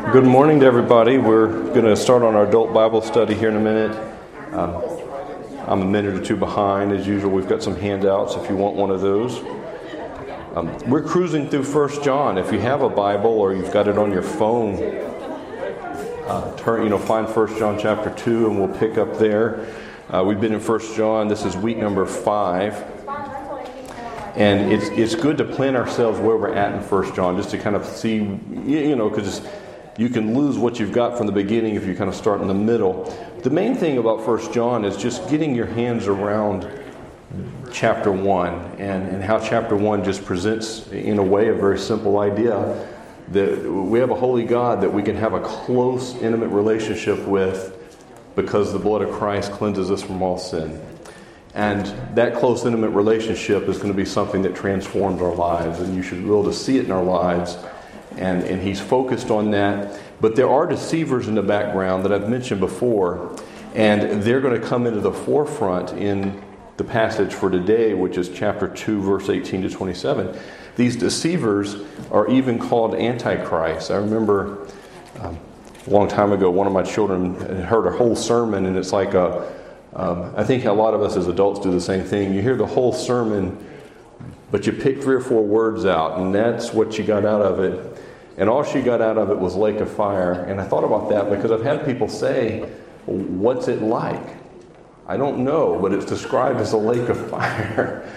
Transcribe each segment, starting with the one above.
Good morning to everybody. We're going to start on our adult Bible study here in a minute. I'm a minute or two behind. As usual, we've got some handouts if you want one of those. We're cruising through 1 John. If you have a Bible or you've got it on your phone, find 1 John chapter 2 and we'll pick up there. We've been in 1 John. This is week number 5. And it's good to plan ourselves where we're at in 1 John, just to kind of see, because you can lose what you've got from the beginning if you kind of start in the middle. The main thing about 1 John is just getting your hands around chapter 1 and how chapter 1 just presents, in a way, a very simple idea that we have a holy God that we can have a close, intimate relationship with because the blood of Christ cleanses us from all sin. And that close, intimate relationship is going to be something that transforms our lives, and you should be able to see it in our lives. And he's focused on that. But there are deceivers in the background that I've mentioned before, and they're going to come into the forefront in the passage for today, which is chapter 2, verse 18 to 27. These deceivers are even called Antichrist. I remember a long time ago, one of my children had heard a whole sermon, and it's like I think a lot of us as adults do the same thing. You hear the whole sermon, but you pick 3 or 4 words out, and that's what you got out of it. And all she got out of it was lake of fire. And I thought about that because I've had people say, what's it like? I don't know, but it's described as a lake of fire.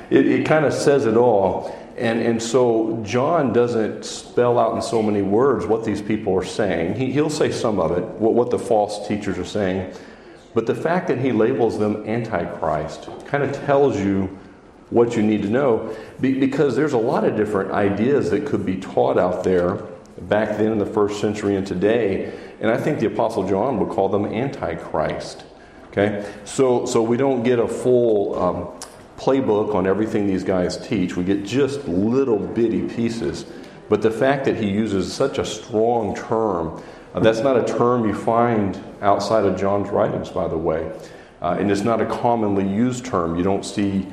It kind of says it all. And so John doesn't spell out in so many words what these people are saying. He'll say some of it, what the false teachers are saying. But the fact that he labels them Antichrist kind of tells you what you need to know, because there's a lot of different ideas that could be taught out there back then in the first century and today, and I think the Apostle John would call them Antichrist. Okay, so we don't get a full playbook on everything these guys teach. We get just little bitty pieces, but the fact that he uses such a strong term, that's not a term you find outside of John's writings, by the way, and it's not a commonly used term. You don't see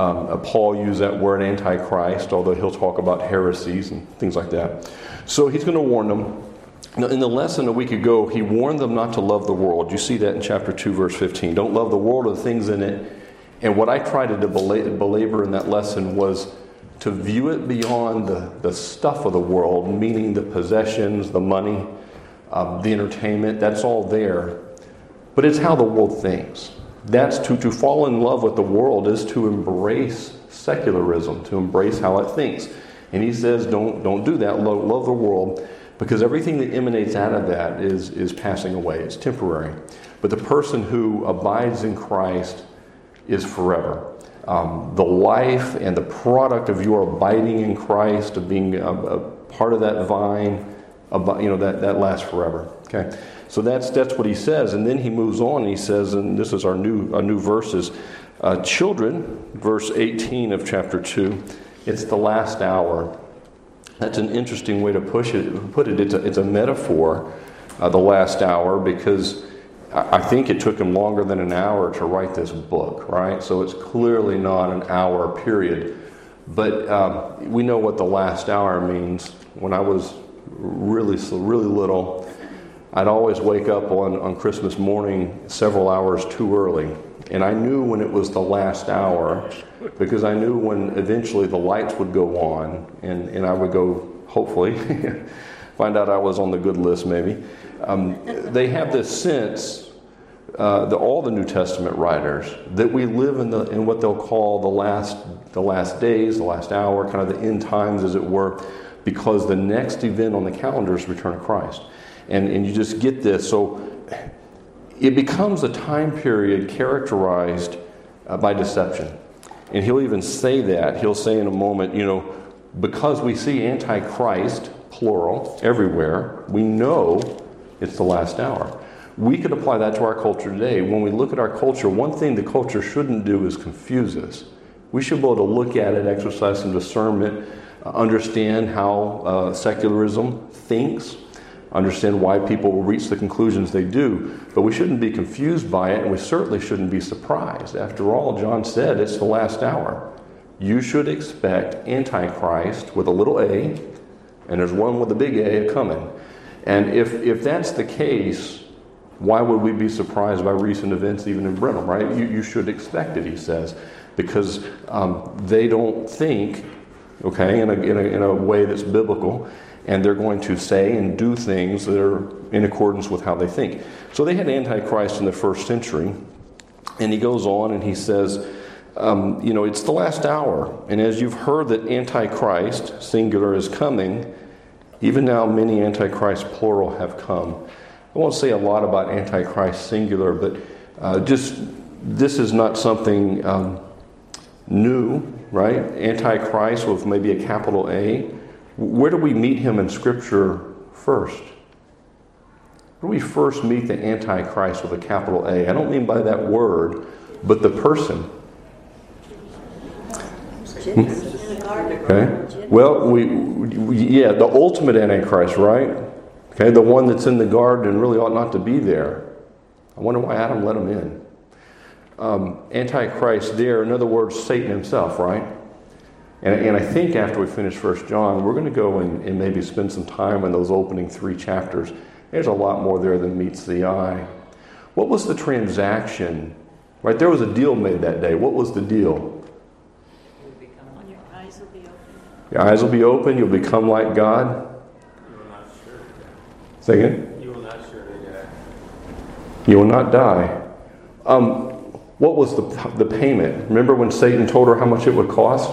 Paul use that word Antichrist, although he'll talk about heresies and things like that. So he's going to warn them. Now, in the lesson a week ago, he warned them not to love the world. You see that in chapter 2, verse 15. Don't love the world or the things in it. And what I tried to belabor in that lesson was to view it beyond the stuff of the world, meaning the possessions, the money, the entertainment. That's all there. But it's how the world thinks. That's to fall in love with the world is to embrace secularism, to embrace how it thinks. And he says, don't do that. Love the world, because everything that emanates out of that is passing away. It's temporary. But the person who abides in Christ is forever. The life and the product of your abiding in Christ, of being a part of that vine, that lasts forever. Okay. So that's what he says, and then he moves on. And he says, and this is our new verses, children, verse 18 of chapter 2. It's the last hour. That's an interesting way to put it. It's a metaphor, the last hour, because I think it took him longer than an hour to write this book, right? So it's clearly not an hour period. But we know what the last hour means. When I was really little, I'd always wake up on Christmas morning several hours too early. And I knew when it was the last hour, because I knew when eventually the lights would go on and I would go, hopefully, find out I was on the good list maybe. They have this sense, all the New Testament writers, that we live in what they'll call the last days, the last hour, kind of the end times as it were, because the next event on the calendar is the return of Christ. And you just get this. So it becomes a time period characterized by deception. And he'll even say that. He'll say in a moment, because we see Antichrist, plural, everywhere, we know it's the last hour. We could apply that to our culture today. When we look at our culture, one thing the culture shouldn't do is confuse us. We should be able to look at it, exercise some discernment, understand how secularism thinks, understand why people will reach the conclusions they do. But we shouldn't be confused by it, and we certainly shouldn't be surprised. After all, John said it's the last hour. You should expect Antichrist with a little a, and there's one with a big A coming. And if that's the case, why would we be surprised by recent events even in Brenham, right? You should expect it, he says, because they don't think, okay, in a way that's biblical, and they're going to say and do things that are in accordance with how they think. So they had Antichrist in the first century, and he goes on and he says, it's the last hour, and as you've heard that Antichrist, singular, is coming, even now many Antichrists, plural, have come. I won't say a lot about Antichrist, singular, but this is not something new, right? Antichrist with maybe a capital A. Where do we meet him in Scripture first? Where do we first meet the Antichrist with a capital A? I don't mean by that word, but the person. Okay. Well, the ultimate Antichrist, right? Okay, the one that's in the garden and really ought not to be there. I wonder why Adam let him in. Antichrist there, in other words, Satan himself, right? And I think after we finish 1 John, we're going to go and maybe spend some time in those opening 3 chapters. There's a lot more there than meets the eye. What was the transaction? Right, there was a deal made that day. What was the deal? Your eyes will be open. Your eyes will be open. You'll become like God. You will not surely die. Say again? You will not surely die. You will not die. What was the payment? Remember when Satan told her how much it would cost?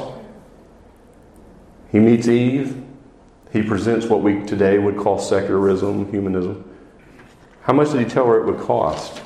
He meets Eve. He presents what we today would call secularism, humanism. How much did he tell her it would cost?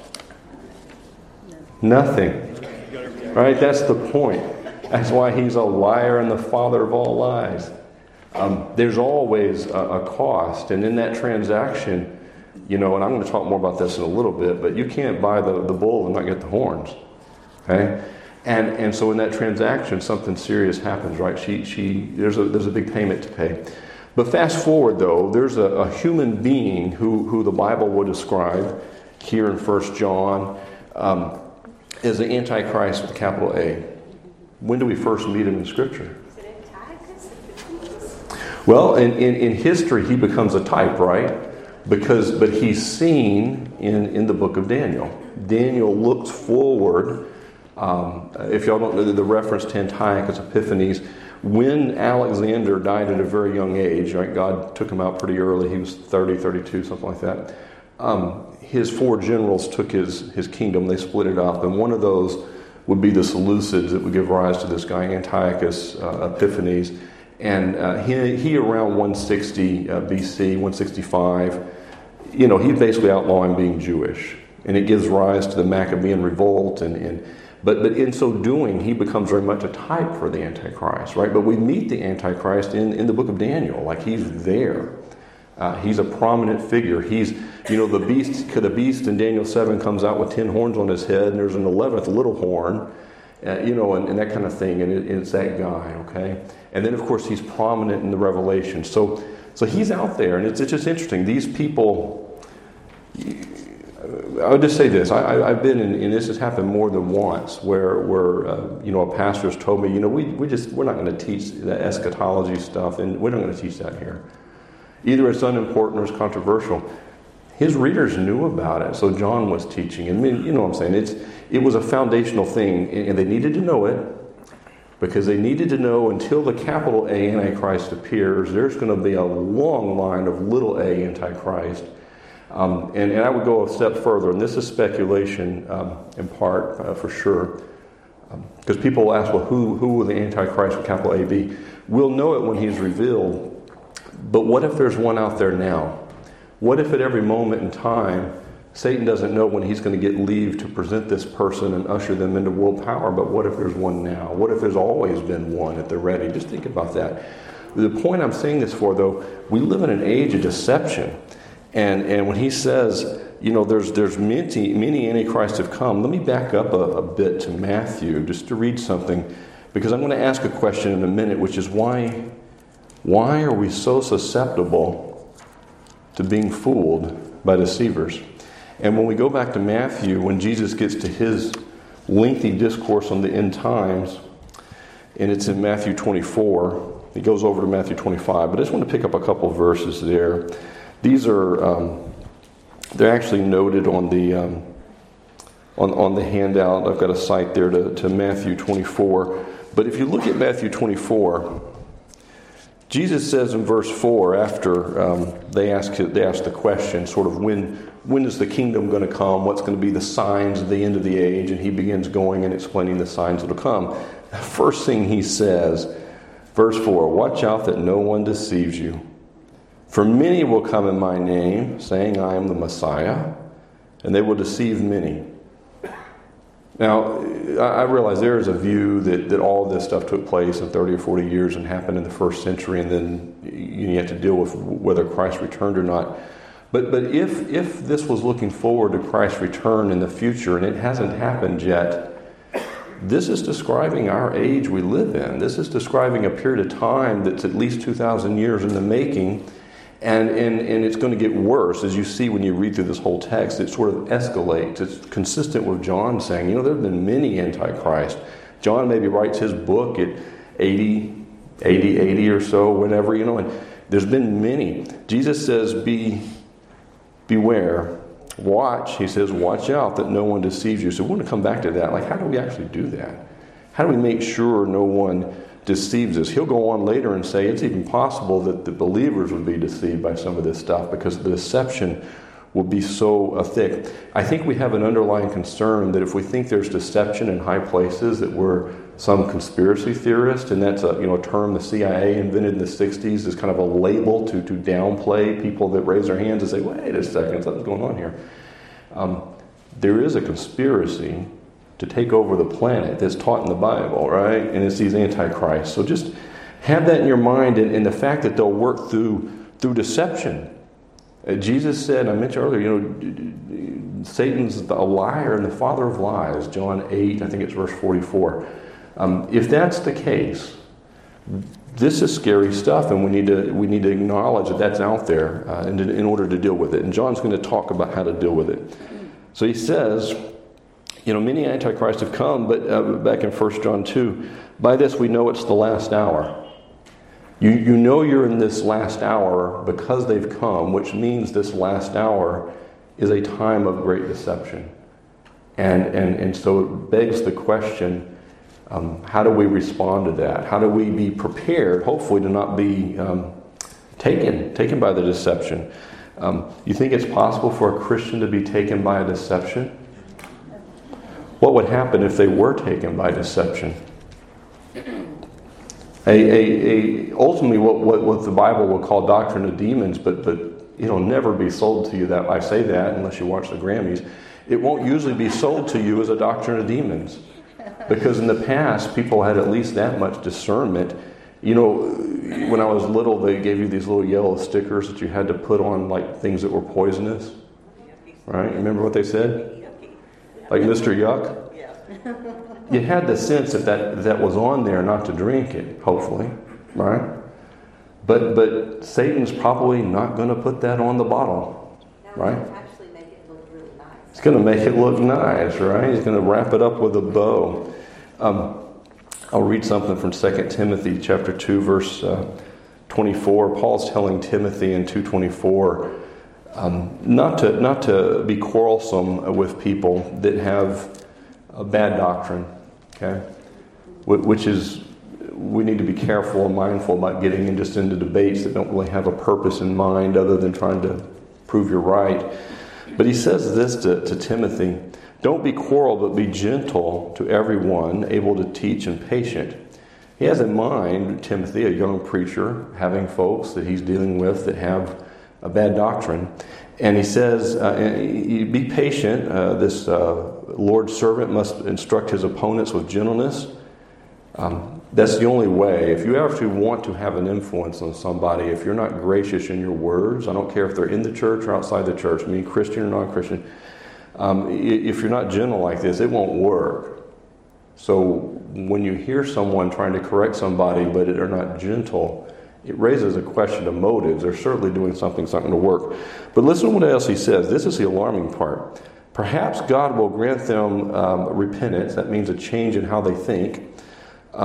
Nothing. Right? That's the point. That's why he's a liar and the father of all lies. There's always a cost. And in that transaction, and I'm going to talk more about this in a little bit, but you can't buy the bull and not get the horns. Okay? And so in that transaction, something serious happens, right? There's a big payment to pay. But fast forward, though, there's a human being who the Bible would describe here in 1 John as the Antichrist with a capital A. When do we first meet him in Scripture? Is it Antiochus? Well, in history, he becomes a type, right? But he's seen in the book of Daniel. Daniel looks forward. If y'all don't know the reference to Antiochus Epiphanes, when Alexander died at a very young age, right? God took him out pretty early. He was 30, 32, something like that. His 4 generals took his kingdom. They split it up, and one of those would be the Seleucids that would give rise to this guy Antiochus Epiphanes. And he around 160 BC, 165, he's basically outlawing being Jewish, and it gives rise to the Maccabean revolt. But in so doing, he becomes very much a type for the Antichrist, right? But we meet the Antichrist in the book of Daniel, like he's there. He's a prominent figure. He's, the beast in Daniel 7 comes out with 10 horns on his head, and there's an 11th little horn, and that kind of thing, and it's that guy, okay? And then, of course, he's prominent in the Revelation. So he's out there, and it's just interesting. These people, I'll just say this. I've been in, and this has happened more than once, where a pastor's told me, we're not going to teach the eschatology stuff, and we're not going to teach that here. Either it's unimportant or it's controversial. His readers knew about it, so John was teaching. And you know what I'm saying? It was a foundational thing, and they needed to know it, because they needed to know until the capital A Antichrist appears, there's going to be a long line of little a Antichrist. And I would go a step further, and this is speculation in part, for sure. Because people will ask, well, who will the Antichrist with capital A be? We'll know it when he's revealed. But what if there's one out there now? What if at every moment in time, Satan doesn't know when he's going to get leave to present this person and usher them into world power, but what if there's one now? What if there's always been one at the ready? Just think about that. The point I'm saying this for, though, we live in an age of deception. And when he says, there's many antichrists have come, let me back up a bit to Matthew just to read something, because I'm going to ask a question in a minute, which is why are we so susceptible to being fooled by deceivers? And when we go back to Matthew, when Jesus gets to his lengthy discourse on the end times, and it's in Matthew 24, he goes over to Matthew 25, but I just want to pick up a couple of verses there. These are they're actually noted on the on the handout. I've got a cite there to Matthew 24. But if you look at Matthew 24, Jesus says in verse 4, after they ask the question, sort of when is the kingdom going to come? What's going to be the signs of the end of the age? And he begins going and explaining the signs that will come. The first thing he says, verse 4, watch out that no one deceives you. For many will come in my name, saying I am the Messiah, and they will deceive many. Now, I realize there is a view that all this stuff took place in 30 or 40 years and happened in the first century, and then you have to deal with whether Christ returned or not. But if this was looking forward to Christ's return in the future, and it hasn't happened yet, this is describing our age we live in. This is describing a period of time that's at least 2,000 years in the making. And it's going to get worse, as you see when you read through this whole text. It sort of escalates. It's consistent with John saying, there have been many antichrists. John maybe writes his book at 80 or so, whatever, and there's been many. Jesus says, beware, watch. He says, watch out that no one deceives you. So we want to come back to that. Like, how do we actually do that? How do we make sure no one deceives us? He'll go on later and say it's even possible that the believers would be deceived by some of this stuff because the deception will be so thick. I think we have an underlying concern that if we think there's deception in high places, that we're some conspiracy theorist, and that's a term the CIA invented in the 60s as kind of a label to downplay people that raise their hands and say, wait a second, something's going on here. There is a conspiracy to take over the planet that's taught in the Bible, right? And it's these antichrists. So just have that in your mind, and the fact that they'll work through deception. Jesus said, I mentioned earlier, Satan's a liar and the father of lies. John 8, I think it's verse 44. If that's the case, this is scary stuff, and we need to acknowledge that that's out there in order to deal with it. And John's going to talk about how to deal with it. So he says, many antichrists have come, but back in 1 John 2, by this we know it's the last hour. You know you're in this last hour because they've come, which means this last hour is a time of great deception. And so it begs the question, how do we respond to that? How do we be prepared, hopefully, to not be taken by the deception? You think it's possible for a Christian to be taken by a deception? What would happen if they were taken by deception? Ultimately, what the Bible will call doctrine of demons, but it'll never be sold to you that I say that unless you watch the Grammys. It won't usually be sold to you as a doctrine of demons, because in the past people had at least that much discernment. When I was little, they gave you these little yellow stickers that you had to put on like things that were poisonous. Right? Remember what they said? Like Mr. Yuck? Yeah. You had the sense that was on there not to drink it, hopefully, right? But Satan's probably not going to put that on the bottle, right? Actually make it look really nice. He's going to make it look nice, right? He's going to wrap it up with a bow. I'll read something from 2 Timothy chapter 2, verse 24. Paul's telling Timothy in 2:24 not to be quarrelsome with people that have a bad doctrine, okay? Which is, we need to be careful and mindful about getting into debates that don't really have a purpose in mind other than trying to prove you're right. But he says this to Timothy, don't be quarrel, but be gentle to everyone, able to teach and patient. He has in mind, Timothy, a young preacher, having folks that he's dealing with that have a bad doctrine. And he says, be patient. This Lord's servant must instruct his opponents with gentleness. That's the only way. If you actually want to have an influence on somebody, if you're not gracious in your words, I don't care if they're in the church or outside the church, Christian or non-Christian, if you're not gentle like this, it won't work. So when you hear someone trying to correct somebody but they're not gentle, it raises a question of motives. They're certainly doing something to work. But listen to what else he says. This is the alarming part. Perhaps God will grant them repentance. That means a change in how they think,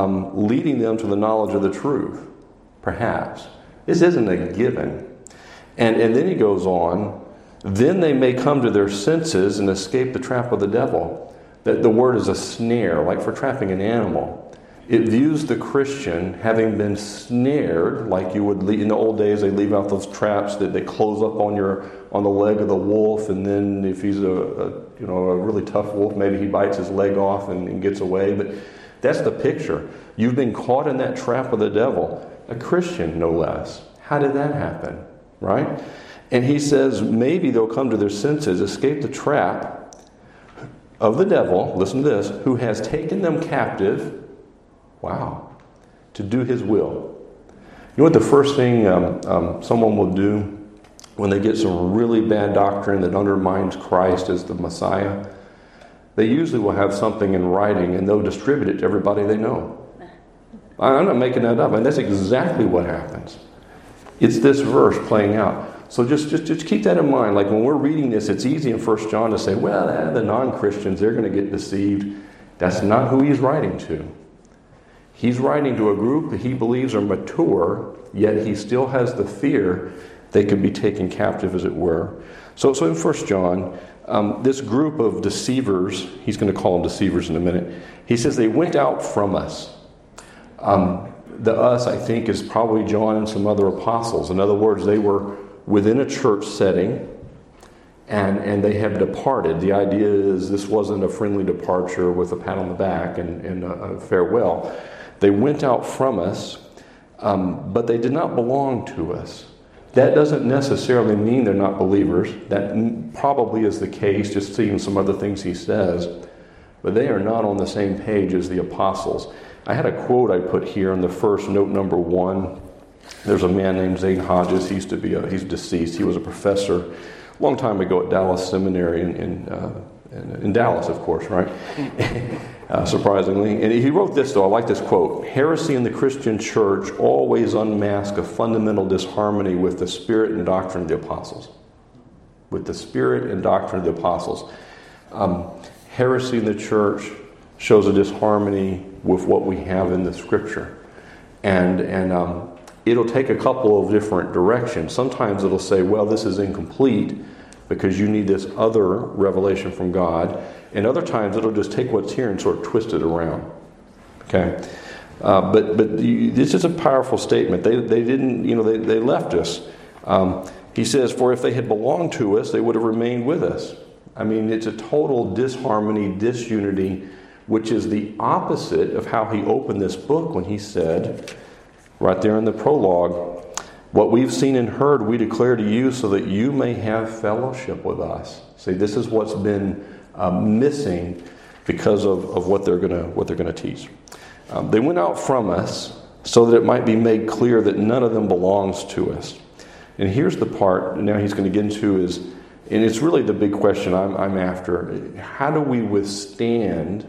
leading them to the knowledge of the truth. Perhaps. This isn't a given. And then he goes on, then they may come to their senses and escape the trap of the devil. That the word is a snare, like for trapping an animal. It views the Christian having been snared, like you would in the old days. They leave out those traps that they close up on the leg of the wolf, and then if he's a really tough wolf, maybe he bites his leg off and gets away. But that's the picture. You've been caught in that trap of the devil, a Christian no less. How did that happen, right? And he says maybe they'll come to their senses, escape the trap of the devil. Listen to this: who has taken them captive. Wow. To do his will. You know what the first thing someone will do when they get some really bad doctrine that undermines Christ as the Messiah? They usually will have something in writing and they'll distribute it to everybody they know. I'm not making that up. And that's exactly what happens. It's this verse playing out. So just keep that in mind. Like when we're reading this, it's easy in 1 John to say, well, the non-Christians, they're going to get deceived. That's not who he's writing to. He's writing to a group that he believes are mature, yet he still has the fear they could be taken captive, as it were. So in 1 John, this group of deceivers, he's going to call them deceivers in a minute, he says they went out from us. The us, I think, is probably John and some other apostles. In other words, they were within a church setting, and they have departed. The idea is this wasn't a friendly departure with a pat on the back and a farewell. They went out from us, but they did not belong to us. That doesn't necessarily mean they're not believers. That probably is the case, just seeing some other things he says. But they are not on the same page as the apostles. I had a quote I put here in the first note number 1. There's a man named Zane Hodges. He's deceased. He was a professor a long time ago at Dallas Seminary in Dallas, of course, right? Surprisingly. And he wrote this, though. I like this quote. Heresy in the Christian church always unmasks a fundamental disharmony with the spirit and doctrine of the apostles. With the spirit and doctrine of the apostles. Heresy in the church shows a disharmony with what we have in the Scripture. And it'll take a couple of different directions. Sometimes it'll say, well, this is incomplete because you need this other revelation from God. And other times it'll just take what's here and sort of twist it around. Okay? This is a powerful statement. They didn't, they left us. He says, for if they had belonged to us, they would have remained with us. I mean, it's a total disharmony, disunity, which is the opposite of how he opened this book when he said, right there in the prologue, what we've seen and heard we declare to you so that you may have fellowship with us. See, this is what's been missing because of what they're going to teach. They went out from us so that it might be made clear that none of them belongs to us. And here's the part now he's going to get into is, and it's really the big question I'm after. How do we withstand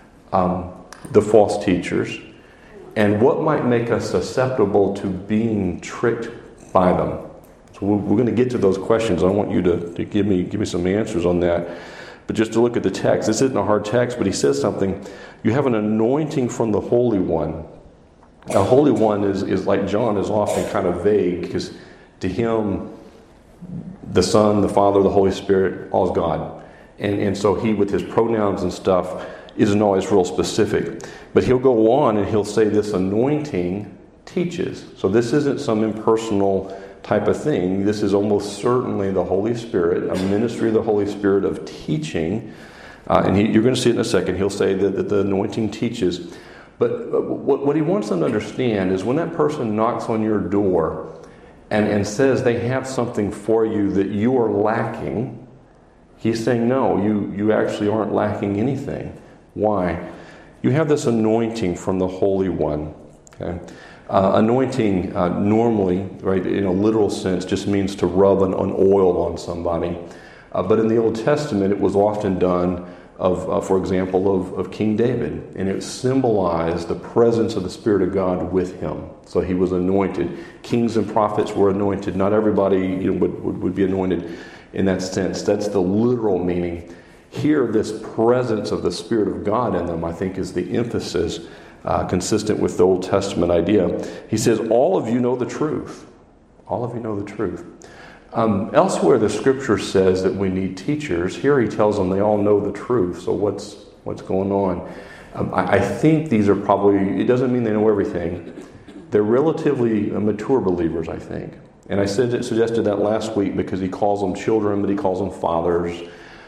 the false teachers? And what might make us susceptible to being tricked by them? So we're going to get to those questions. I want you to give me some answers on that. But just to look at the text, this isn't a hard text, but he says something. You have an anointing from the Holy One. A Holy One is like John is often kind of vague because to him, the Son, the Father, the Holy Spirit, all is God. And so he, with his pronouns and stuff, isn't always real specific. But he'll go on and he'll say this anointing teaches. So this isn't some impersonal type of thing. This is almost certainly the Holy Spirit, a ministry of the Holy Spirit of teaching. You're going to see it in a second. He'll say that the anointing teaches. But what he wants them to understand is when that person knocks on your door and says they have something for you that you are lacking, he's saying, no, you actually aren't lacking anything. Why? You have this anointing from the Holy One. Okay? Anointing normally, right, in a literal sense, just means to rub an oil on somebody. But in the Old Testament, it was often done for example, of King David. And it symbolized the presence of the Spirit of God with him. So he was anointed. Kings and prophets were anointed. Not everybody would be anointed in that sense. That's the literal meaning. Here, this presence of the Spirit of God in them, I think, is the emphasis consistent with the Old Testament idea. He says, all of you know the truth. All of you know the truth. Elsewhere, the scripture says that we need teachers. Here he tells them they all know the truth. So what's going on? I think these are probably, it doesn't mean they know everything. They're relatively mature believers, I think. And I suggested that last week because he calls them children, but he calls them fathers.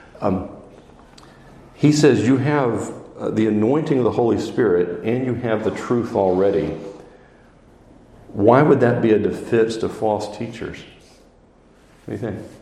He says you have the anointing of the Holy Spirit and you have the truth already. Why would that be a defense to false teachers? What do you think?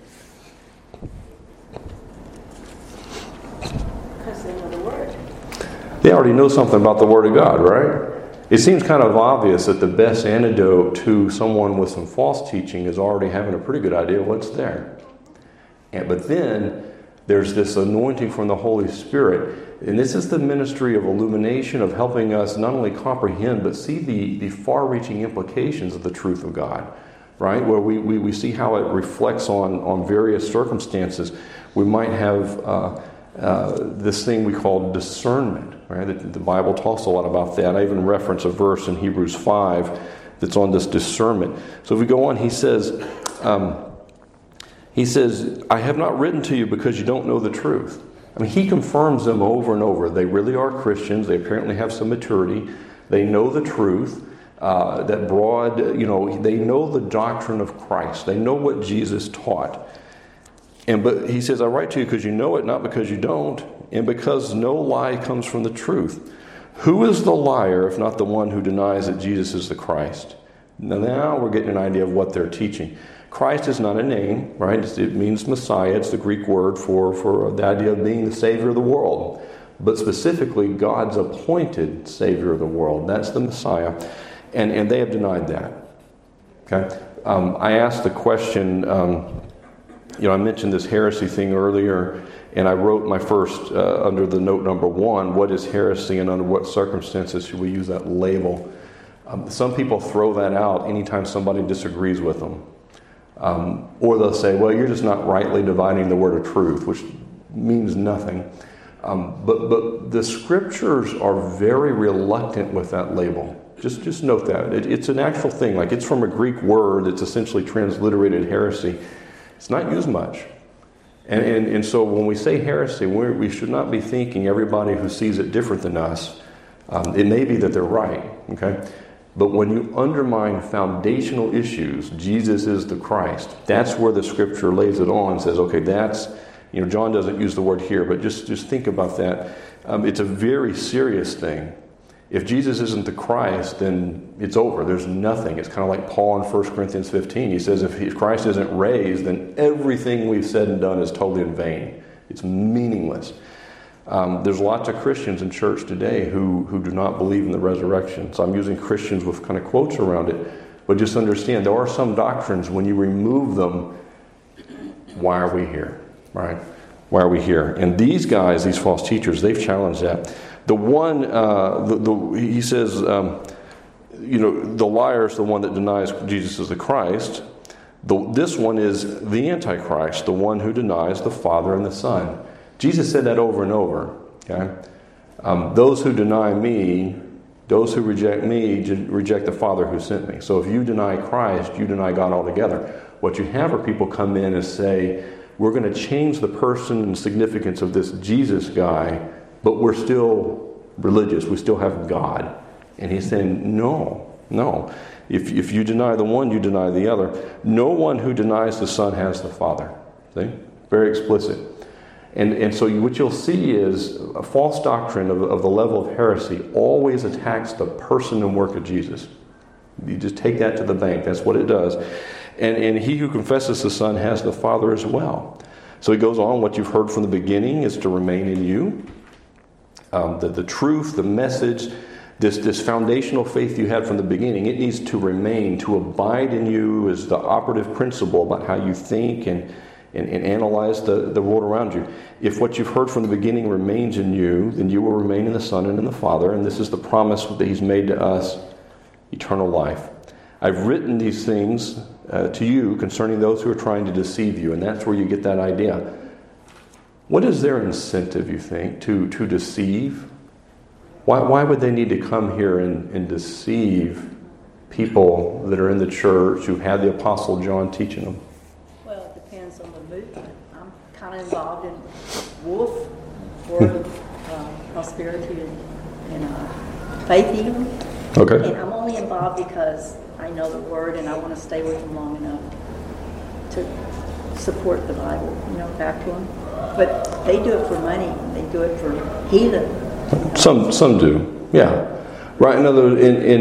Because they know the Word. They already know something about the Word of God, right? It seems kind of obvious that the best antidote to someone with some false teaching is already having a pretty good idea what's there. But then there's this anointing from the Holy Spirit. And this is the ministry of illumination, of helping us not only comprehend, but see the far-reaching implications of the truth of God. Right? Where we see how it reflects on various circumstances. We might have this thing we call discernment. Right? The Bible talks a lot about that. I even reference a verse in Hebrews 5 that's on this discernment. So if we go on, he says, I have not written to you because you don't know the truth. I mean, he confirms them over and over. They really are Christians. They apparently have some maturity. They know the truth. That broad, they know the doctrine of Christ. They know what Jesus taught. But he says, I write to you because you know it, not because you don't, and because no lie comes from the truth. Who is the liar if not the one who denies that Jesus is the Christ? Now we're getting an idea of what they're teaching. Christ is not a name, right? It means Messiah. It's the Greek word for the idea of being the Savior of the world. But specifically, God's appointed Savior of the world. That's the Messiah. And they have denied that. Okay? I asked the question, I mentioned this heresy thing earlier, and I wrote my first, under the note number 1, what is heresy and under what circumstances should we use that label? Some people throw that out anytime somebody disagrees with them. Or they'll say, well, you're just not rightly dividing the word of truth, which means nothing. But the scriptures are very reluctant with that label. Just note that. It's an actual thing. Like, it's from a Greek word that's essentially transliterated heresy. It's not used much. And so when we say heresy, we should not be thinking everybody who sees it different than us. It may be that they're right, okay? But when you undermine foundational issues, Jesus is the Christ, that's where the scripture lays it on and says, okay, that's, John doesn't use the word here, but just think about that. It's a very serious thing. If Jesus isn't the Christ, then it's over. There's nothing. It's kind of like Paul in 1 Corinthians 15. He says if Christ isn't raised, then everything we've said and done is totally in vain. It's meaningless. There's lots of Christians in church today who do not believe in the resurrection. So I'm using Christians with kind of quotes around it. But just understand, there are some doctrines, when you remove them, why are we here? Right? Why are we here? And these guys, these false teachers, they've challenged that. The one, he says, the liar is the one that denies Jesus is the Christ. This one is the Antichrist, the one who denies the Father and the Son. Jesus said that over and over. Okay? Those who deny me, those who reject me, reject the Father who sent me. So if you deny Christ, you deny God altogether. What you have are people come in and say, we're going to change the person and significance of this Jesus guy, but we're still religious. We still have God. And he's saying, no. If you deny the one, you deny the other. No one who denies the Son has the Father. See? Very explicit. And so what you'll see is a false doctrine of the level of heresy always attacks the person and work of Jesus. You just take that to the bank. That's what it does. And he who confesses the Son has the Father as well. So he goes on, what you've heard from the beginning is to remain in you. The truth, the message, this foundational faith you had from the beginning, it needs to remain, to abide in you is the operative principle about how you think and analyze the world around you. If what you've heard from the beginning remains in you, then you will remain in the Son and in the Father, and this is the promise that he's made to us, eternal life. I've written these things to you concerning those who are trying to deceive you, and that's where you get that idea. What is their incentive, you think, to deceive? Why would they need to come here and deceive people that are in the church who had the Apostle John teaching them? Well, I'm kind of involved in Wolf, Word of Prosperity and Faith Healing. Okay. And I'm only involved because I know the Word and I want to stay with them long enough to support the Bible, back to them. But they do it for money. They do it for healing. Some do, yeah. Right. Another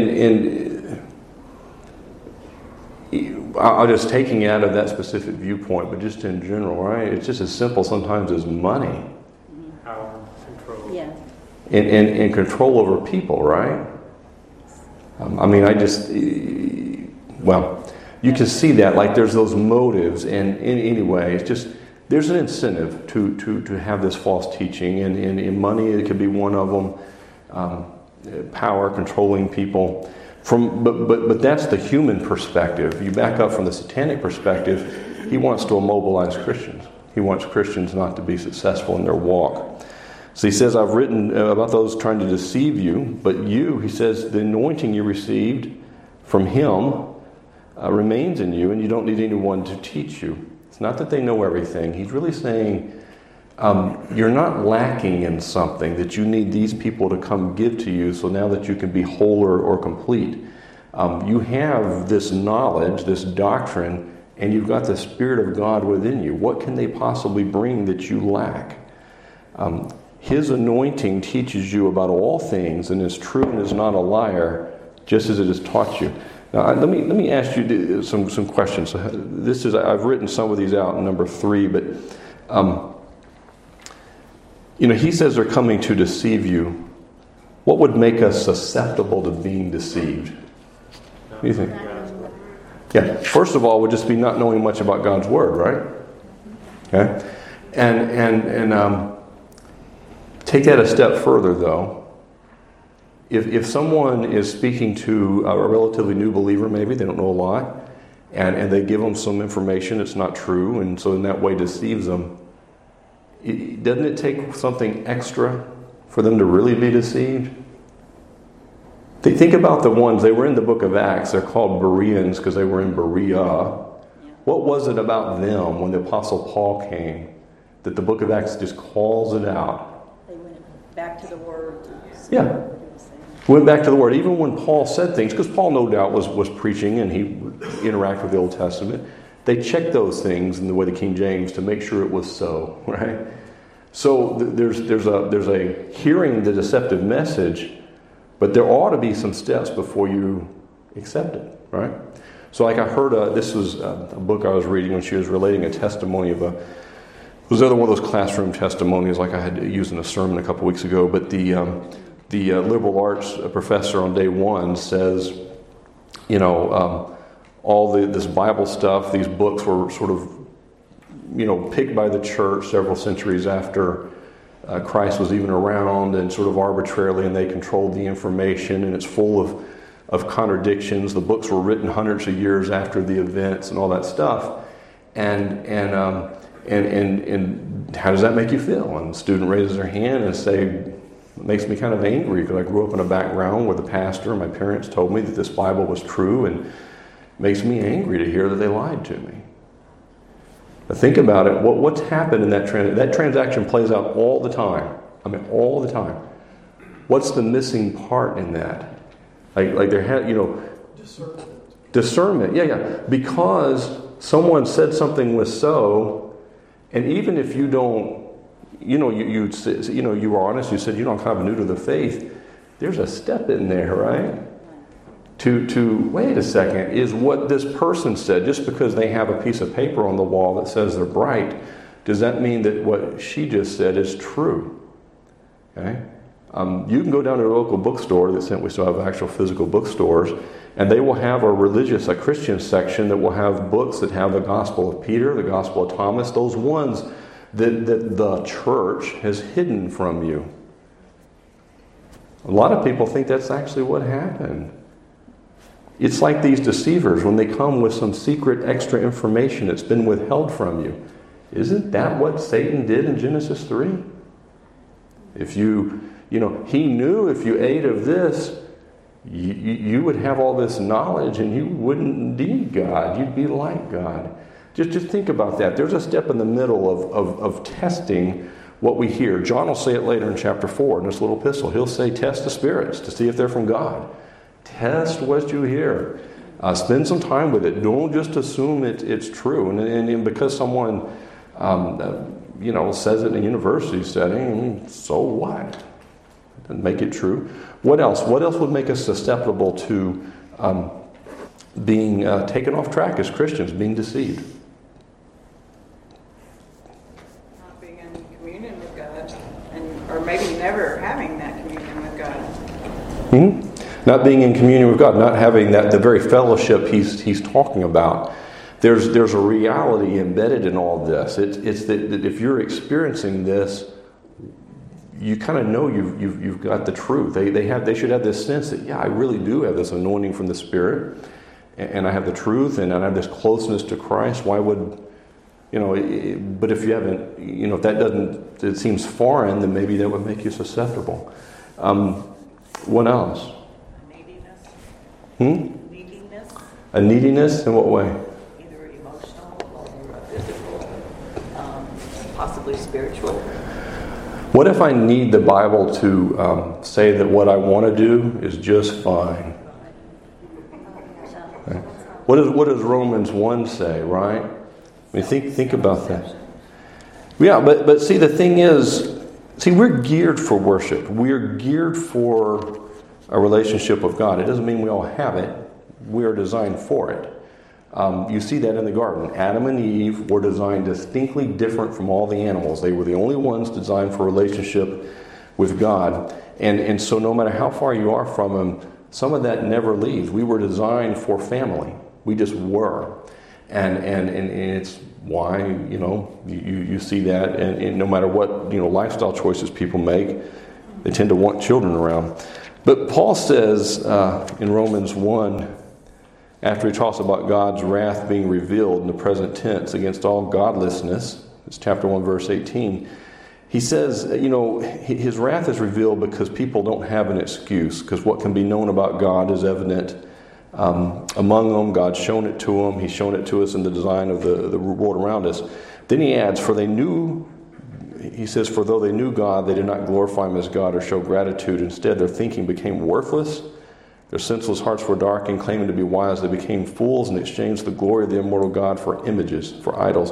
I'm just taking it out of that specific viewpoint, but just in general, right? It's just as simple sometimes as money. Power, control. Yeah. And control over people, right? You can see that, like there's those motives, and anyway, it's just, there's an incentive to have this false teaching, and in money, it could be one of them, power, controlling people. But that's the human perspective. You back up from the satanic perspective, he wants to immobilize Christians. He wants Christians not to be successful in their walk. So he says, I've written about those trying to deceive you, but you, he says, the anointing you received from him remains in you, and you don't need anyone to teach you. It's not that they know everything. He's really saying, you're not lacking in something that you need these people to come give to you so now that you can be whole or complete. You have this knowledge, this doctrine, and you've got the Spirit of God within you. What can they possibly bring that you lack? His anointing teaches you about all things and is true and is not a liar, just as it has taught you. Now, let me ask you some questions. I've written some of these out in number 3, but he says they're coming to deceive you. What would make us susceptible to being deceived? What do you think? Yeah. First of all, would just be not knowing much about God's Word, right? Okay. And take that a step further, though. If someone is speaking to a relatively new believer, maybe they don't know a lot, and they give them some information that's not true, and so in that way deceives them, doesn't it take something extra for them to really be deceived? Think about the ones, they were in the book of Acts, they're called Bereans because they were in Berea. What was it about them when the Apostle Paul came that the book of Acts just calls it out? They went back to the Word. Yeah. Went back to the Word. Even when Paul said things, because Paul no doubt was preaching and he interacted with the Old Testament, they checked those things in the way the King James to make sure it was so, right? So there's a hearing the deceptive message, but there ought to be some steps before you accept it, right? So like I heard, this was a book I was reading when she was relating a testimony of it was another one of those classroom testimonies like I had used in a sermon a couple weeks ago, but the liberal arts professor on day 1 says, all this Bible stuff, these books were sort of, picked by the church several centuries after Christ was even around, and sort of arbitrarily, and they controlled the information, and it's full of contradictions. The books were written hundreds of years after the events and all that stuff. And how does that make you feel? And the student raises their hand and say, it makes me kind of angry because I grew up in a background where the pastor and my parents told me that this Bible was true, and it makes me angry to hear that they lied to me. But think about it. What's happened in that transaction? That transaction plays out all the time. I mean, all the time. What's the missing part in that? Like there had, discernment. Yeah. Because someone said something was so, and even if you don't, you were honest, you said, I'm kind of new to the faith, there's a step in there, right? To wait a second, is what this person said, just because they have a piece of paper on the wall that says they're bright, does that mean that what she just said is true? Okay? You can go down to a local bookstore, we still have actual physical bookstores, and they will have a Christian section that will have books that have the Gospel of Peter, the Gospel of Thomas, those ones that the church has hidden from you. A lot of people think that's actually what happened. It's like these deceivers when they come with some secret extra information that's been withheld from you. Isn't that what Satan did in Genesis 3? If he knew if you ate of this, you would have all this knowledge and you wouldn't need God. You'd be like God. Just think about that. There's a step in the middle of testing what we hear. John will say it later in chapter 4 in this little epistle. He'll say, test the spirits to see if they're from God. Test what you hear. Spend some time with it. Don't just assume it's true. And because someone says it in a university setting, so what? Doesn't make it true. What else? What else would make us susceptible to being taken off track as Christians, being deceived? Not being in communion with God, or maybe never having that communion with God. Not being in communion with God, not having the very fellowship he's talking about. There's a reality embedded in all this. It's that if you're experiencing this, you kind of know you've got the truth. They should have this sense that, yeah, I really do have this anointing from the Spirit, and I have the truth, and I have this closeness to Christ. Why would, but if you haven't, if that doesn't, it seems foreign, then maybe that would make you susceptible. What else? Neediness. A neediness in what way? Either emotional or physical, possibly spiritual. What if I need the Bible to say that what I want to do is just fine? Okay. What does Romans 1 say, right? I mean, think about that. Yeah, but see, the thing is, we're geared for worship. We're geared for a relationship with God. It doesn't mean we all have it. We are designed for it. You see that in the garden. Adam and Eve were designed distinctly different from all the animals. They were the only ones designed for a relationship with God. And so no matter how far you are from Him, some of that never leaves. We were designed for family. We just were. And it's why, you see that. And no matter what, lifestyle choices people make, they tend to want children around. But Paul says in Romans 1, after he talks about God's wrath being revealed in the present tense against all godlessness, it's chapter 1, verse 18, he says, his wrath is revealed because people don't have an excuse, because what can be known about God is evident among them. God's shown it to them. He's shown it to us in the design of the world around us. Then he adds, for though they knew God, they did not glorify Him as God or show gratitude. Instead, their thinking became worthless. Their senseless hearts were darkened, claiming to be wise. They became fools and exchanged the glory of the immortal God for images, for idols.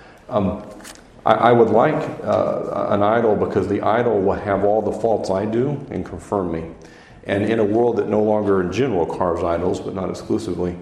I would like an idol because the idol will have all the faults I do and confirm me. And in a world that no longer in general carves idols, but not exclusively,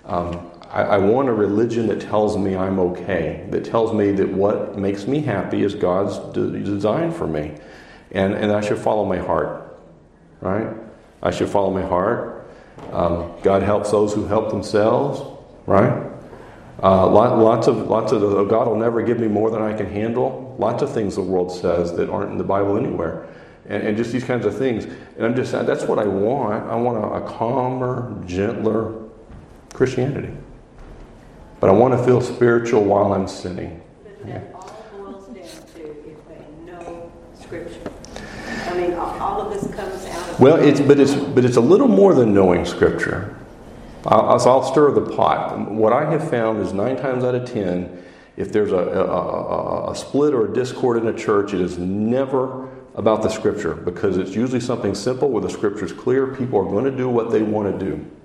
I want a religion that tells me I'm okay, that tells me that what makes me happy is God's design for me. And I should follow my heart, right? I should follow my heart. God helps those who help themselves, right? Lots of God will never give me more than I can handle. Lots of things the world says that aren't in the Bible anywhere. And just these kinds of things. And I'm just saying, that's what I want. I want a calmer, gentler Christianity. But I want to feel spiritual while I'm sinning. But that all boils down to if they know Scripture. I mean, all of this comes out of... Well, it's a little more than knowing Scripture. I'll stir the pot. What I have found is 9 times out of 10, if there's a split or a discord in a church, it is never about the Scripture, because it's usually something simple where the Scripture's clear. People are going to do what they want to do.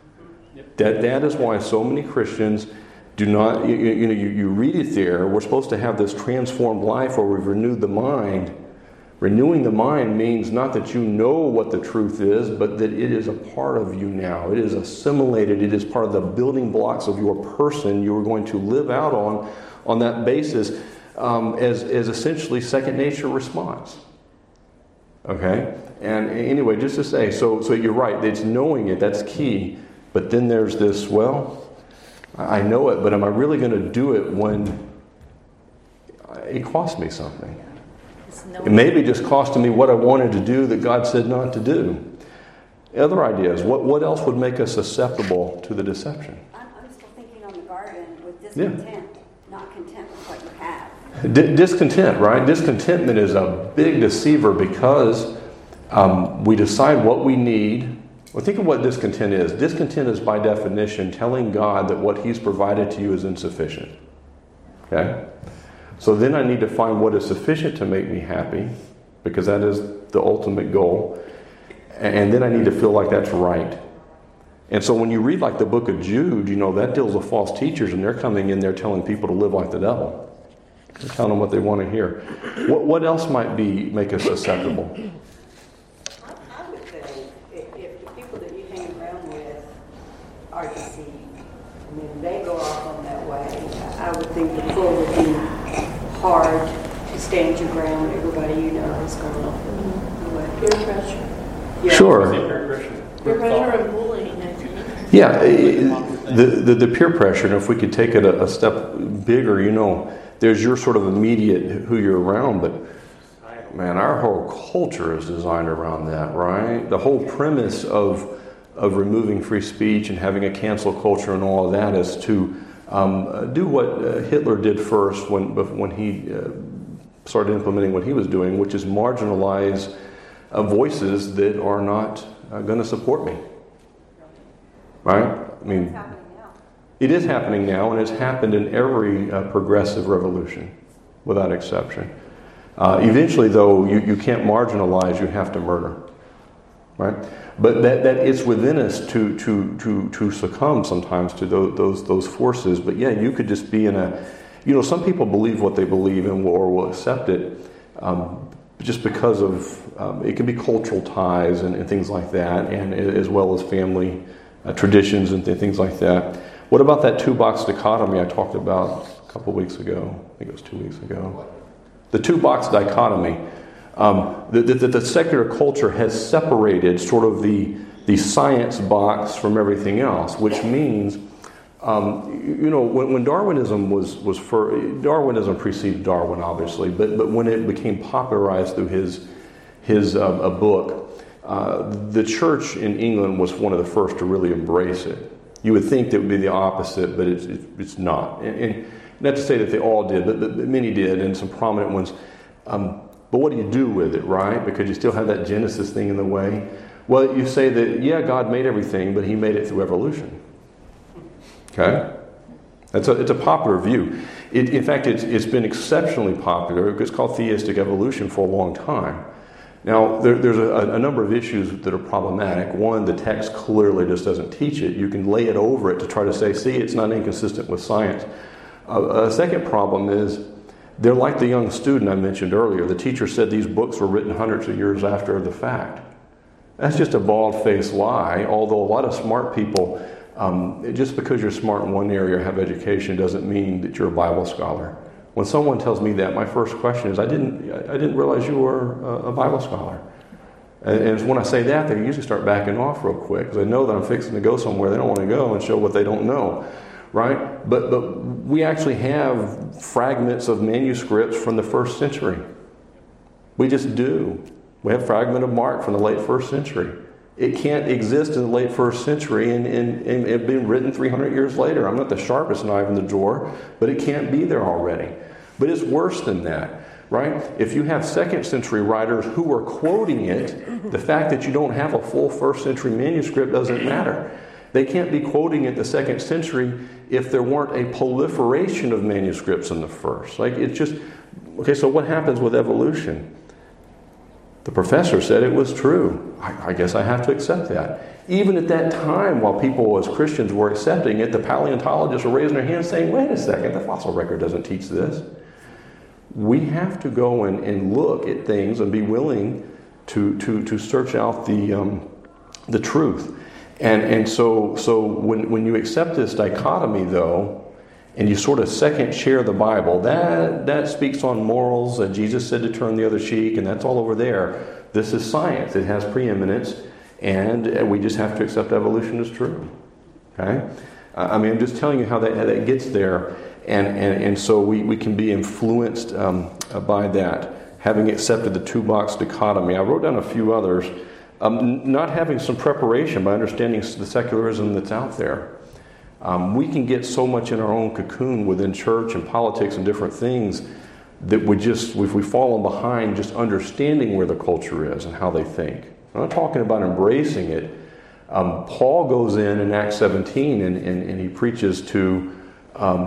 That is why so many Christians do not, you read it there, we're supposed to have this transformed life where we've renewed the mind. Renewing the mind means not that you know what the truth is, but that it is a part of you now. It is assimilated. It is part of the building blocks of your person you are going to live out on that basis as essentially second nature response. Okay? And anyway, just to say, so you're right, it's knowing it, that's key. But then there's this, I know it, but am I really going to do it when it costs me something? It may be just costing me what I wanted to do that God said not to do. Other ideas, what else would make us susceptible to the deception? I'm still thinking on the garden with discontent, not content with what you have. Discontent, right? Discontentment is a big deceiver because we decide what we need. Well, think of what discontent is. Discontent is by definition telling God that what He's provided to you is insufficient. Okay? So then I need to find what is sufficient to make me happy, because that is the ultimate goal. And then I need to feel like that's right. And so when you read like the book of Jude, that deals with false teachers, and they're coming in there telling people to live like the devil. They're telling them what they want to hear. What else might make us susceptible? I would say if the people that you hang around with are deceived, and then they go off on that way, I would think the pull would be hard to stand your ground. Everybody is going off the way. Peer pressure. Yeah. Sure. Peer pressure and bullying, I think. Yeah, the peer pressure, and if we could take it a step bigger, there's your sort of immediate who you're around, but man, our whole culture is designed around that, right? The whole premise of removing free speech and having a cancel culture and all of that is to do what Hitler did first when he started implementing what he was doing, which is marginalize voices that are not going to support me. Right? I mean, it is happening now, and it's happened in every progressive revolution, without exception. Eventually, though, you can't marginalize; you have to murder. Right? But that it's within us to succumb sometimes to those forces. But yeah, you could just be in a, some people believe what they believe and will accept it, just because of it can be cultural ties and things like that, and as well as family traditions and things like that. What about that two-box dichotomy I talked about a couple weeks ago? I think it was 2 weeks ago. The two-box dichotomy. The secular culture has separated sort of the science box from everything else, which means, when Darwinism Darwinism preceded Darwin, obviously, but when it became popularized through his book, the church in England was one of the first to really embrace it. You would think that it would be the opposite, but it's not. And not to say that they all did, but many did, and some prominent ones. But what do you do with it, right? Because you still have that Genesis thing in the way. Well, you say that, yeah, God made everything, but he made it through evolution. Okay? It's a popular view. In fact, it's been exceptionally popular. It's called theistic evolution for a long time. Now, there's a number of issues that are problematic. One, the text clearly just doesn't teach it. You can lay it over it to try to say, see, it's not inconsistent with science. A second problem is, they're like the young student I mentioned earlier. The teacher said these books were written hundreds of years after the fact. That's just a bald-faced lie, although a lot of smart people, just because you're smart in one area or have education doesn't mean that you're a Bible scholar. When someone tells me that, my first question is, I didn't realize you were a Bible scholar. And when I say that, they usually start backing off real quick, because they know that I'm fixing to go somewhere they don't want to go and show what they don't know. Right? But we actually have fragments of manuscripts from the 1st century. We just do. We have a fragment of Mark from the late 1st century. It can't exist in the late 1st century and it been written 300 years later. I'm not the sharpest knife in the drawer, but it can't be there already. But it's worse than that, right? If you have 2nd century writers who are quoting it, the fact that you don't have a full 1st century manuscript doesn't matter. They can't be quoting it the 2nd century if there weren't a proliferation of manuscripts in the 1st. Like, it's just, okay, so what happens with evolution? The professor said it was true. I guess I have to accept that. Even at that time, while people as Christians were accepting it, the paleontologists were raising their hands saying, wait a second, the fossil record doesn't teach this. We have to go and look at things and be willing to search out the truth. And so when you accept this dichotomy, though, and you sort of second share the Bible, that speaks on morals, and Jesus said to turn the other cheek, and that's all over there. This is science. It has preeminence, and we just have to accept evolution as true. Okay? I'm just telling you how that gets there, and so we can be influenced by that, having accepted the two-box dichotomy. I wrote down a few others. Not having some preparation by understanding the secularism that's out there. We can get so much in our own cocoon within church and politics and different things that if we fall behind just understanding where the culture is and how they think. I'm not talking about embracing it. Paul goes in Acts 17 and he preaches to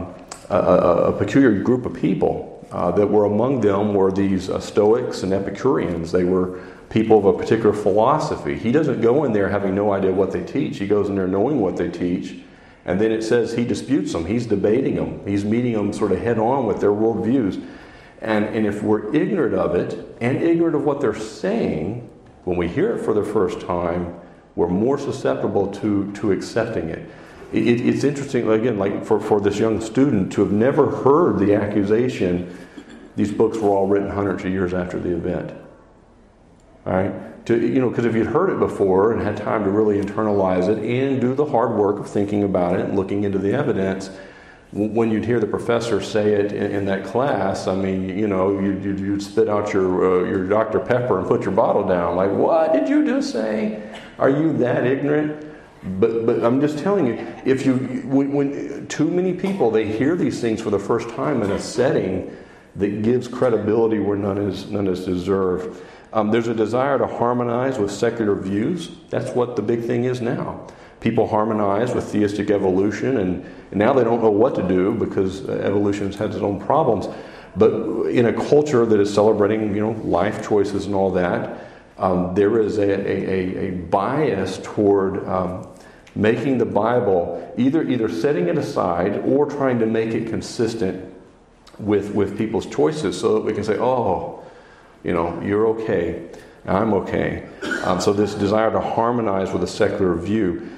a peculiar group of people that were among them were these Stoics and Epicureans. They were people of a particular philosophy. He doesn't go in there having no idea what they teach. He goes in there knowing what they teach. And then it says he disputes them. He's debating them. He's meeting them sort of head on with their worldviews. And if we're ignorant of it and ignorant of what they're saying, when we hear it for the first time, we're more susceptible to accepting it. It's interesting, again, like for this young student to have never heard the accusation, these books were all written hundreds of years after the event. All right? Because if you'd heard it before and had time to really internalize it and do the hard work of thinking about it and looking into the evidence, when you'd hear the professor say it in that class, I mean, you'd spit out your Dr. Pepper and put your bottle down. Like, what did you just say? Are you that ignorant? But I'm just telling you, when too many people, they hear these things for the first time in a setting that gives credibility where none is deserved. There's a desire to harmonize with secular views. That's what the big thing is now. People harmonize with theistic evolution, and now they don't know what to do because evolution has had its own problems. But in a culture that is celebrating, life choices and all that, there is a bias toward making the Bible either setting it aside or trying to make it consistent with people's choices, so that we can say, oh, you're okay, I'm okay. So this desire to harmonize with a secular view.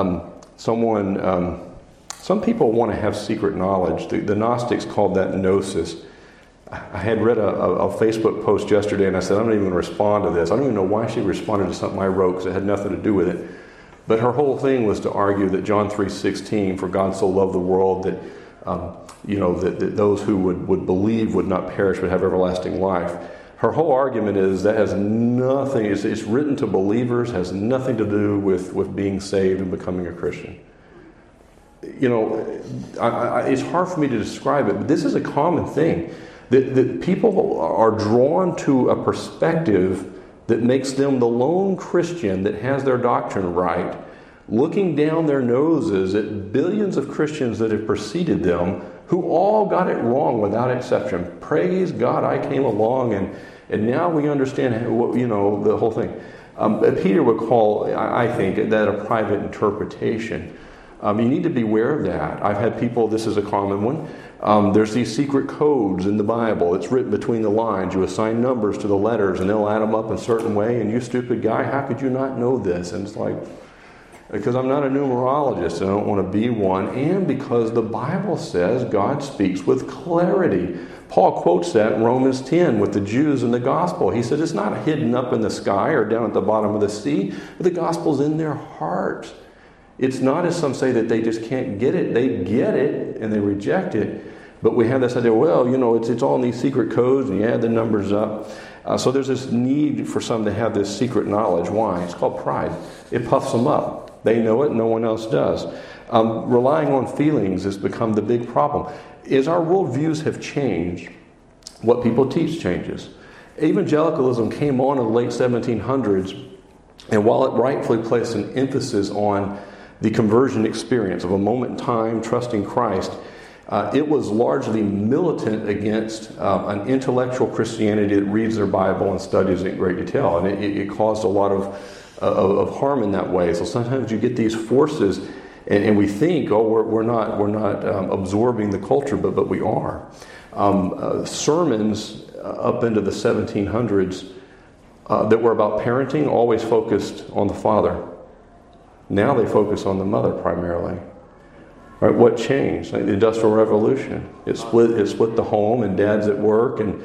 Some people want to have secret knowledge. The Gnostics called that gnosis. I had read a Facebook post yesterday, and I said, I'm not even going to respond to this. I don't even know why she responded to something I wrote, because it had nothing to do with it. But her whole thing was to argue that John 3:16, for God so loved the world that that those who would believe would not perish but have everlasting life. Her whole argument is that has nothing, it's written to believers, has nothing to do with being saved and becoming a Christian. It's hard for me to describe it, but this is a common thing. That people are drawn to a perspective that makes them the lone Christian that has their doctrine right, looking down their noses at billions of Christians that have preceded them who all got it wrong without exception. Praise God, I came along and now we understand the whole thing. Peter would call, I think, that a private interpretation. You need to be aware of that. I've had people, this is a common one, there's these secret codes in the Bible. It's written between the lines. You assign numbers to the letters and they'll add them up a certain way, and you stupid guy, how could you not know this? And it's like, because I'm not a numerologist, and I don't want to be one, and because the Bible says God speaks with clarity. Paul quotes that in Romans 10 with the Jews and the gospel. He said it's not hidden up in the sky or down at the bottom of the sea, but the gospel's in their heart. It's not, as some say, that they just can't get it. They get it and they reject it. But we have this idea, it's all in these secret codes, and you add the numbers up. So there's this need for some to have this secret knowledge. Why? It's called pride. It puffs them up. They know it, no one else does. Relying on feelings has become the big problem. As our worldviews have changed, what people teach changes. Evangelicalism came on in the late 1700s, and while it rightfully placed an emphasis on the conversion experience of a moment in time, trusting Christ, it was largely militant against an intellectual Christianity that reads their Bible and studies it in great detail. And it caused a lot of harm in that way. So sometimes you get these forces, and we think, we're not absorbing the culture, but we are. Sermons up into the 1700s that were about parenting always focused on the father. Now they focus on the mother primarily. Right? What changed? Like the Industrial Revolution. It split the home, and dad's at work, and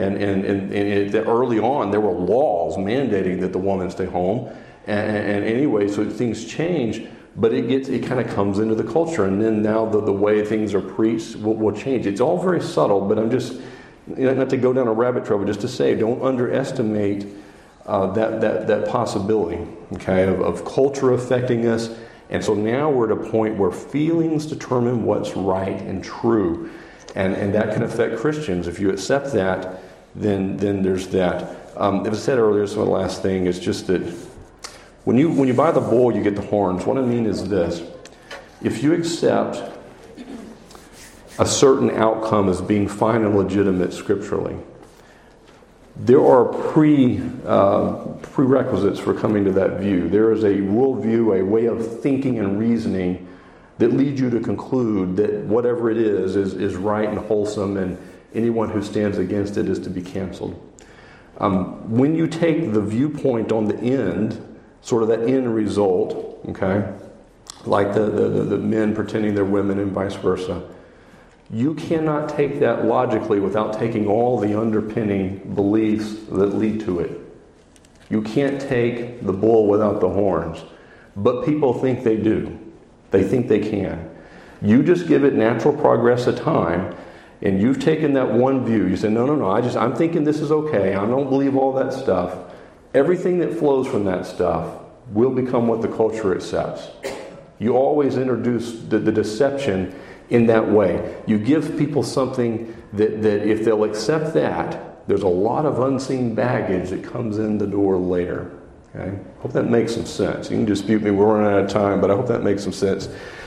early on there were laws mandating that the woman stay home. And anyway, so things change, but it kind of comes into the culture, and then now the way things are preached will change. It's all very subtle, but I'm just not to go down a rabbit trail, but just to say, don't underestimate that possibility, okay, of culture affecting us. And so now we're at a point where feelings determine what's right and true, and that can affect Christians. If you accept that, then there's that. As I said earlier, so the last thing is just that when you buy the bull, you get the horns. What I mean is this: if you accept a certain outcome as being fine and legitimate scripturally. There are prerequisites for coming to that view. There is a worldview, a way of thinking and reasoning that leads you to conclude that whatever it is right and wholesome, and anyone who stands against it is to be canceled. When you take the viewpoint on the end, sort of that end result, okay, like the men pretending they're women and vice versa, you cannot take that logically without taking all the underpinning beliefs that lead to it. You can't take the bull without the horns, but people think they do. They think they can. You just give it natural progress of time, and you've taken that one view. You say, no, I'm thinking this is okay. I don't believe all that stuff. Everything that flows from that stuff will become what the culture accepts. You always introduce the deception in that way. You give people something that if they'll accept that, there's a lot of unseen baggage that comes in the door later. Okay? Hope that makes some sense. You can dispute me, we're running out of time, but I hope that makes some sense.